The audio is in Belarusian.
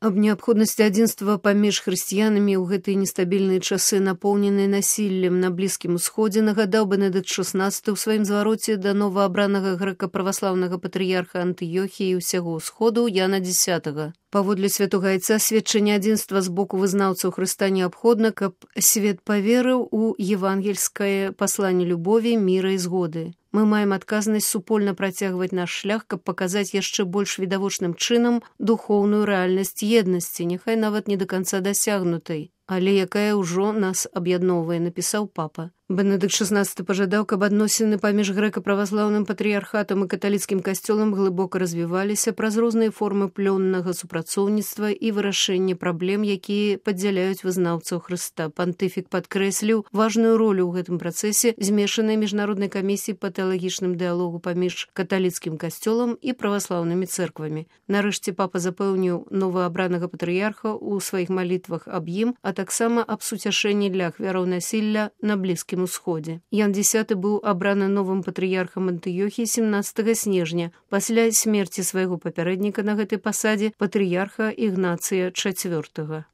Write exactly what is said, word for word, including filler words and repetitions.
Аб неабходнасці адзінства паміж хрысціянамі ў гэтыя нестабільныя часы, напоўненыя насіллем на Блізкім Усходзе, нагадаў Бенедыкт шаснаццаты ў сваім звароце да новаабранага грэка-праваслаўнага патрыярха Антыёхіі і ўсяго ўсходу Яна Дзесятага. Паводле святога айца, сведчанне адзінства з боку вызнаўцаў Хрыста неабходна, каб свет паверыў у евангельскае пасланне любові, міра і згоды. Мы маем адказнасць супольна працягваць наш шлях, каб паказаць яшчэ больш відавочным чынам духоўную рэальнасць еднасці, няхай нават не да канца дасягнутай, але якая ўжо нас аб'ядноўвае, напісаў папа. Бенедыкт шаснаццаты пажадаў, каб адносіны паміж грэка-праваслаўным патрыярхатам і каталіцкім касцёлам глыбока развіваліся праз розныя формы плённага супрацоўніцтва і вырашэння праблем, якія падзяляюць вызнаўцаў Хрыста. Пантыфік падкрэсліў важную ролю ў гэтым працэсе змешанай міжнароднай камісіі па тэалагічным дыялогу паміж каталіцкім касцёлам і праваслаўнымі цэрквамі. Нарэшце папа запэўніў новаабранага патрыярха ў сваіх малітвах аб ім, а таксама аб суцяшэнні для ахвяраў насілля на Блізкім Усходзе. Ян Дзесяты быў абраны новым патрыярхам Антыёхіі семнаццатага снежня пасля смерці свайго папярэдніка на гэтай пасадзе, патрыярха Ігнацыя Чацвёртага.